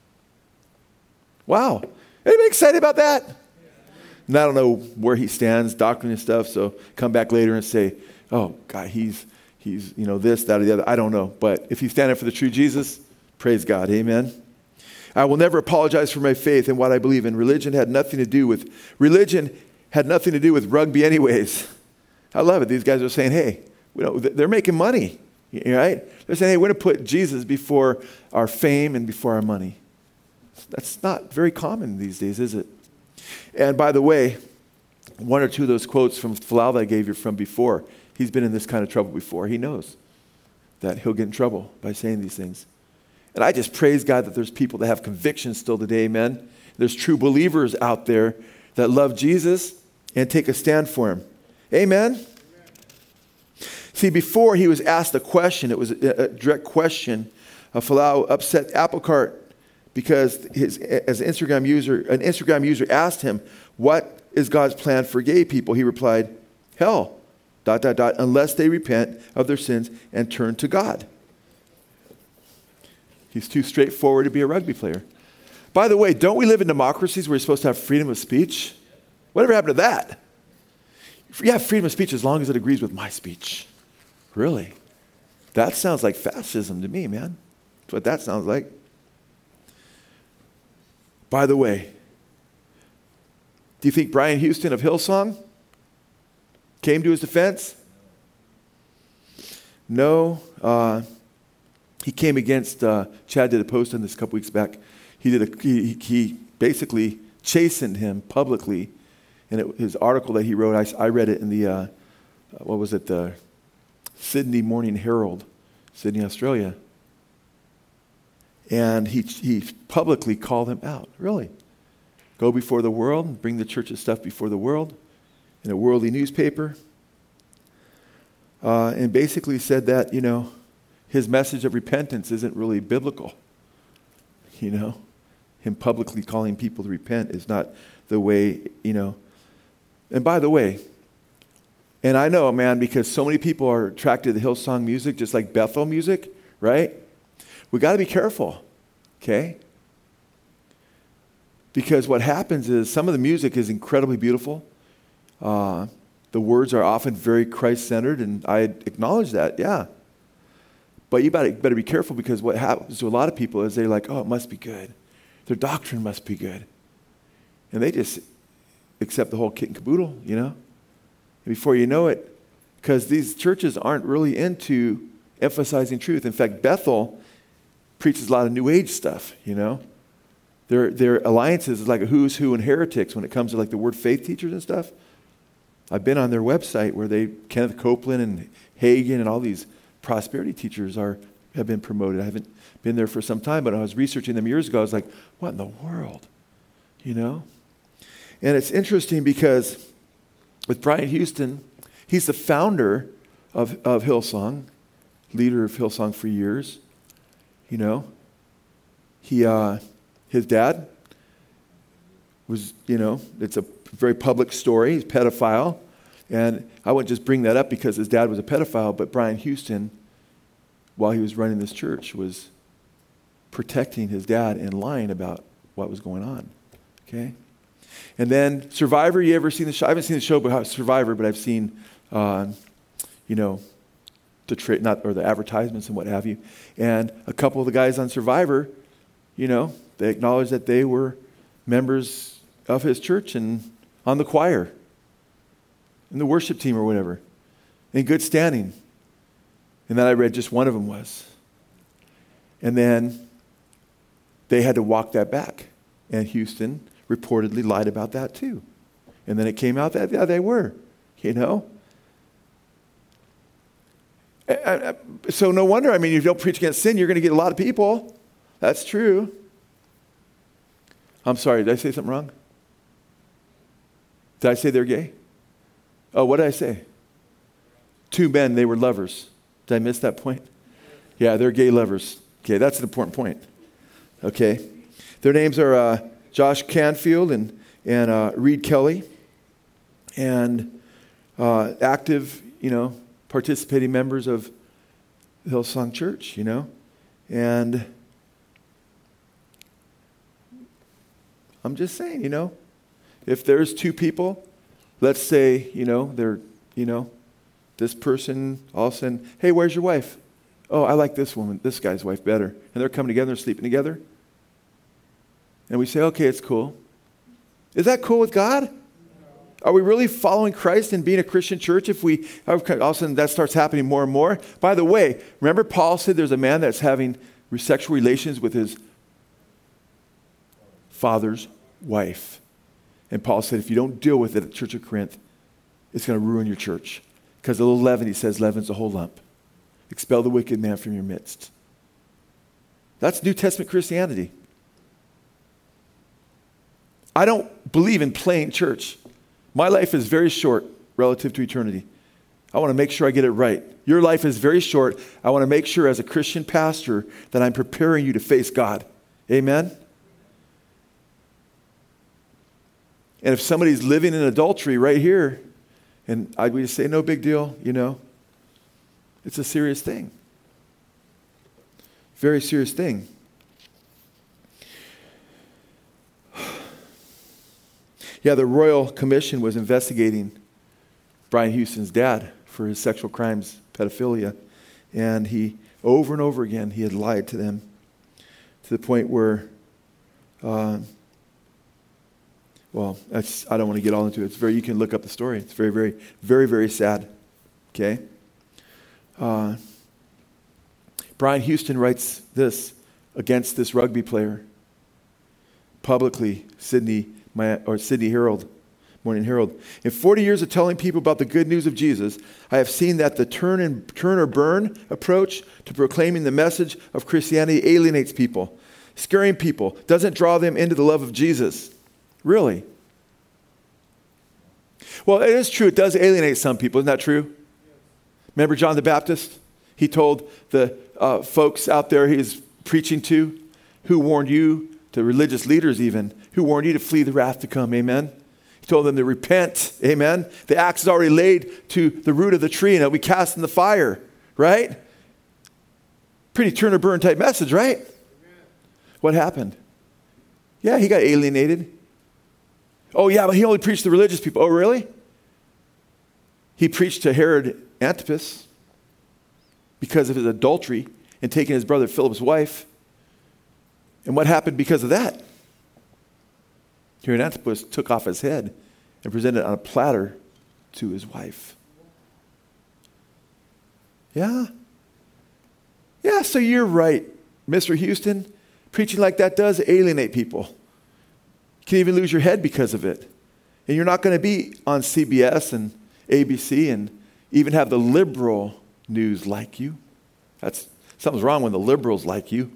Wow. Anybody excited about that? And I don't know where he stands, doctrine and stuff, so come back later and say, oh, God, he's, he's you know, this, that, or the other. I don't know. But if he's standing for the true Jesus, praise God. Amen. I will never apologize for my faith and what I believe in. Religion had nothing to do with, religion had nothing to do with rugby anyways. I love it. These guys are saying, hey, you know, they're making money, right? They're saying, hey, we're going to put Jesus before our fame and before our money. That's not very common these days, is it? And by the way, one or two of those quotes from Folau that I gave you from before, he's been in this kind of trouble before. He knows that he'll get in trouble by saying these things. And I just praise God that there's people that have convictions still today, amen. There's true believers out there that love Jesus and take a stand for him. Amen? Amen. See, before he was asked a question, it was a, a direct question. Uh, Folau upset Applecart because his, as an Instagram user, an Instagram user asked him, what is God's plan for gay people? He replied, hell, dot, dot, dot, unless they repent of their sins and turn to God. He's too straightforward to be a rugby player. By the way, don't we live in democracies where you're supposed to have freedom of speech? Whatever happened to that? You have freedom of speech as long as it agrees with my speech. Really? That sounds like fascism to me, man. That's what that sounds like. By the way, do you think Brian Houston of Hillsong came to his defense? No. Uh, he came against, uh, Chad did a post on this a couple weeks back. He did a, he, he basically chastened him publicly. And it, his article that he wrote, I, I read it in the, uh, what was it, the Sydney Morning Herald, Sydney, Australia. And he he publicly called him out. Really? Go before the world and bring the church's stuff before the world in a worldly newspaper. Uh, and basically said that, you know, his message of repentance isn't really biblical. You know, him publicly calling people to repent is not the way, you know. And by the way, and I know, man, because so many people are attracted to Hillsong music, just like Bethel music, right? We got to be careful, okay? Because what happens is some of the music is incredibly beautiful. Uh, the words are often very Christ-centered, and I acknowledge that, yeah. But you better, better be careful, because what happens to a lot of people is they're like, oh, it must be good. Their doctrine must be good. And they just accept the whole kit and caboodle, you know? And before you know it, because these churches aren't really into emphasizing truth. In fact, Bethel preaches a lot of New Age stuff, you know. Their, their alliances is like a who's who and heretics when it comes to like the word faith teachers and stuff. I've been on their website where they, Kenneth Copeland and Hagin and all these prosperity teachers are have been promoted. I haven't been there for some time, but I was researching them years ago. I was like, what in the world? You know? And it's interesting because with Brian Houston, he's the founder of, of Hillsong, leader of Hillsong for years. You know? He, uh, his dad was, you know, it's a very public story. He's a pedophile. And I wouldn't just bring that up because his dad was a pedophile, but Brian Houston, while he was running this church, was protecting his dad and lying about what was going on. Okay? And then Survivor, you ever seen the show? I haven't seen the show about Survivor, but I've seen, uh, you know, the tra- not or the advertisements and what have you. And a couple of the guys on Survivor, you know, they acknowledged that they were members of his church and on the choir, in the worship team or whatever, in good standing. And then I read just one of them was. And then they had to walk that back. And Houston reportedly lied about that too. And then it came out that, yeah, they were, you know. So no wonder, I mean, if you don't preach against sin, you're going to get a lot of people. That's true. I'm sorry, did I say something wrong? Did I say they're gay? Oh, what did I say? Two men, they were lovers. Did I miss that point? Yeah, they're gay lovers. Okay, that's an important point. Okay. Their names are uh, Josh Canfield and, and uh, Reed Kelly. And uh, active, you know, participating members of Hillsong Church, you know. And I'm just saying, you know, if there's two people, let's say, you know, they're, you know, this person all of a sudden, hey, where's your wife? Oh, I like this woman, this guy's wife better. And they're coming together, they're sleeping together. And we say, okay, it's cool. Is that cool with God? Are we really following Christ and being a Christian church if we, all of a sudden that starts happening more and more? By the way, remember Paul said there's a man that's having sexual relations with his father's wife. And Paul said, if you don't deal with it at the Church of Corinth, it's going to ruin your church. Because a little leaven, he says, leaven's a whole lump. Expel the wicked man from your midst. That's New Testament Christianity. I don't believe in playing church. My life is very short relative to eternity. I want to make sure I get it right. Your life is very short. I want to make sure as a Christian pastor that I'm preparing you to face God. Amen? And if somebody's living in adultery right here, and I would just say, no big deal, you know. It's a serious thing. Very serious thing. Yeah, the Royal Commission was investigating Brian Houston's dad for his sexual crimes, pedophilia. And he, over and over again, he had lied to them to the point where, uh, well, that's, I don't want to get all into it. It's very, you can look up the story. It's very, very, very, very sad. Okay? Uh, Brian Houston writes this against this rugby player publicly, Sydney, my, or Sydney Herald, Morning Herald. In forty years of telling people about the good news of Jesus, I have seen that the turn and turn or burn approach to proclaiming the message of Christianity alienates people, scaring people, doesn't draw them into the love of Jesus. Really? Well, it is true. It does alienate some people. Isn't that true? Remember John the Baptist? He told the uh, folks out there he was preaching to, who warned you, to religious leaders even, who warned you to flee the wrath to come. Amen? He told them to repent. Amen? The axe is already laid to the root of the tree and it'll be cast in the fire. Right? Pretty turn or burn type message, right? Amen. What happened? Yeah, he got alienated. Oh, yeah, but he only preached to religious people. Oh, really? He preached to Herod Antipas because of his adultery and taking his brother Philip's wife. And what happened because of that? Herod Antipas took off his head and presented it on a platter to his wife. Yeah. Yeah, so you're right, Mister Houston. Preaching like that does alienate people. You can even lose your head because of it. And you're not going to be on C B S and A B C and even have the liberal news like you. That's something's wrong when the liberals like you.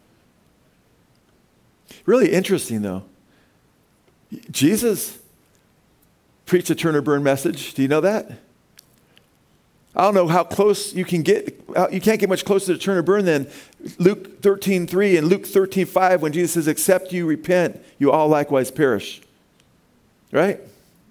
Really interesting, though. Jesus preached a turn or burn message. Do you know that? I don't know how close you can get. You can't get much closer to turn or burn than Luke thirteen three and Luke thirteen five when Jesus says, except you repent, you all likewise perish. Right?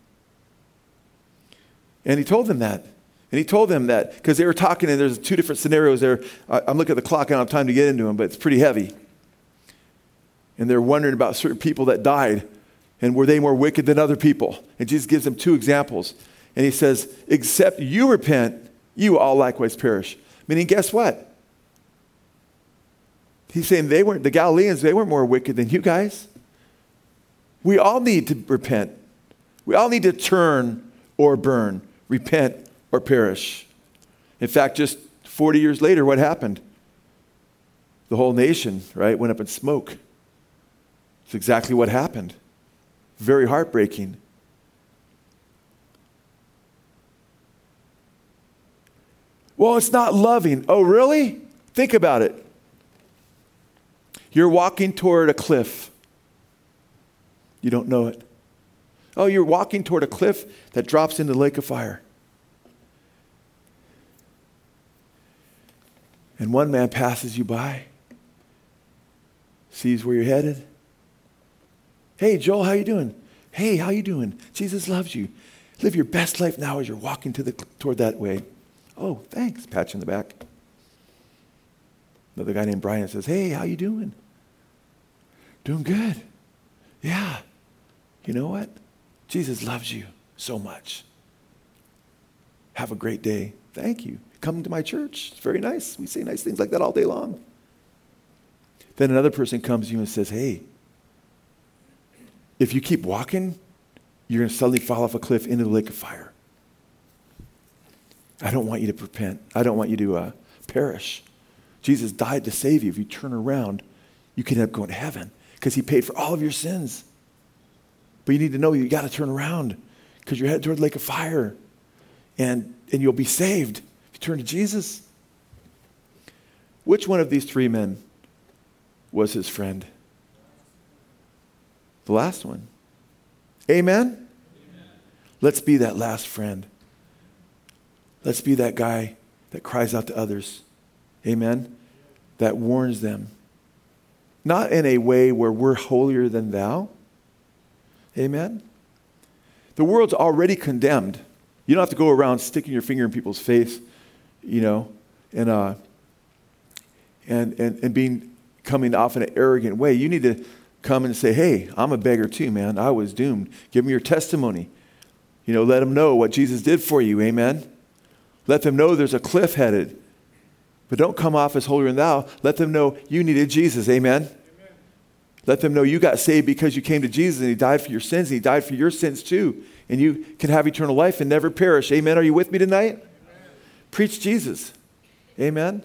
And he told them that. And he told them that because they were talking, and there's two different scenarios there. I'm looking at the clock. I don't have time to get into them, but it's pretty heavy. And they're wondering about certain people that died, and were they more wicked than other people? And Jesus gives them two examples. And he says, except you repent, you all likewise perish. Meaning, guess what? He's saying they weren't, the Galileans, they weren't more wicked than you guys. We all need to repent. We all need to turn or burn, repent or perish. In fact, just forty years later, what happened? The whole nation, right, went up in smoke. It's exactly what happened. Very heartbreaking. Well, it's not loving. Oh, really? Think about it. You're walking toward a cliff. You don't know it. Oh, you're walking toward a cliff that drops into the lake of fire. And one man passes you by, sees where you're headed. Hey, Joel, how you doing? Hey, how you doing? Jesus loves you. Live your best life now as you're walking to the, toward that way. Oh, thanks. Pat you in the back. Another guy named Brian says, hey, how you doing? Doing good. Yeah. You know what? Jesus loves you so much. Have a great day. Thank you. Come to my church. It's very nice. We say nice things like that all day long. Then another person comes to you and says, hey, if you keep walking, you're going to suddenly fall off a cliff into the lake of fire. I don't want you to repent. I don't want you to uh, perish. Jesus died to save you. If you turn around, you can end up going to heaven because he paid for all of your sins. But you need to know you got to turn around because you're headed toward the lake of fire, and, and you'll be saved if you turn to Jesus. Which one of these three men was his friend? The last one. Amen? Amen? Let's be that last friend. Let's be that guy that cries out to others. Amen? That warns them. Not in a way where we're holier than thou. Amen? The world's already condemned. You don't have to go around sticking your finger in people's face, you know, and uh, and and and being coming off in an arrogant way. You need to come and say, hey, I'm a beggar too, man. I was doomed. Give me your testimony. You know, let them know what Jesus did for you. Amen? Let them know there's a cliff headed. But don't come off as holier than thou. Let them know you needed Jesus. Amen? Amen? Let them know you got saved because you came to Jesus and he died for your sins and he died for your sins too. And you can have eternal life and never perish. Amen? Are you with me tonight? Amen. Preach Jesus. Amen?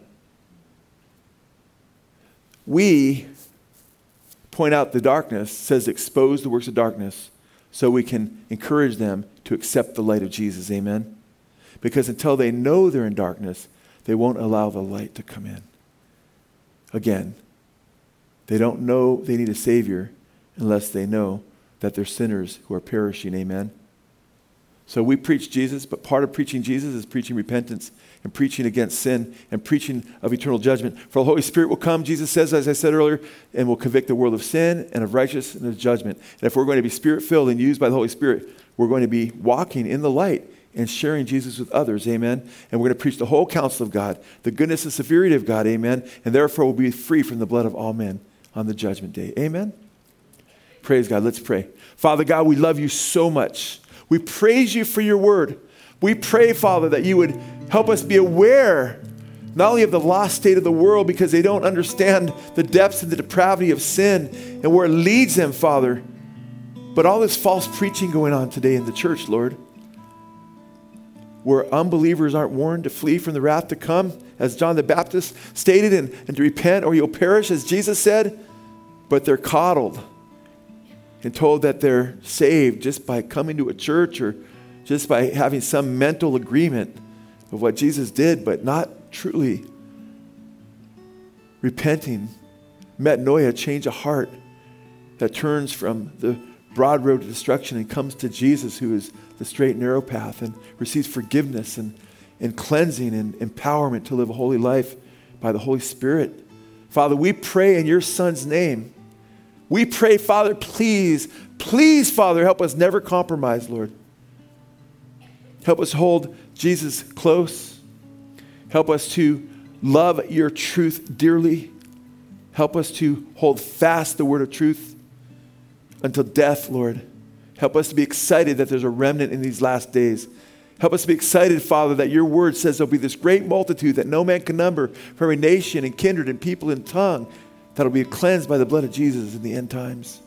We point out the darkness, says expose the works of darkness so we can encourage them to accept the light of Jesus. Amen? Because until they know they're in darkness, they won't allow the light to come in. Again, they don't know they need a Savior unless they know that they're sinners who are perishing. Amen? So we preach Jesus, but part of preaching Jesus is preaching repentance and preaching against sin and preaching of eternal judgment. For the Holy Spirit will come, Jesus says, as I said earlier, and will convict the world of sin and of righteousness and of judgment. And if we're going to be Spirit-filled and used by the Holy Spirit, we're going to be walking in the light and sharing Jesus with others, amen? And we're going to preach the whole counsel of God, the goodness and severity of God, amen? And therefore we'll be free from the blood of all men on the judgment day, amen? Praise God. Let's pray. Father God, we love you so much. We praise you for your word. We pray, Father, that you would help us be aware not only of the lost state of the world because they don't understand the depths and the depravity of sin and where it leads them, Father, but all this false preaching going on today in the church, Lord. where unbelievers aren't warned to flee from the wrath to come, as John the Baptist stated, and, and to repent or you'll perish, as Jesus said, but they're coddled and told that they're saved just by coming to a church or just by having some mental agreement of what Jesus did, but not truly repenting. Metanoia, change of heart that turns from the broad road to destruction and comes to Jesus, who is the straight and narrow path, and receives forgiveness and, and cleansing and empowerment to live a holy life by the Holy Spirit. Father, we pray in your Son's name. We pray, Father, please, please, Father, help us never compromise, Lord. Help us hold Jesus close. Help us to love your truth dearly. Help us to hold fast the word of truth until death, Lord. Help us to be excited that there's a remnant in these last days. Help us to be excited, Father, that your word says there'll be this great multitude that no man can number from every nation and kindred and people and tongue that'll be cleansed by the blood of Jesus in the end times.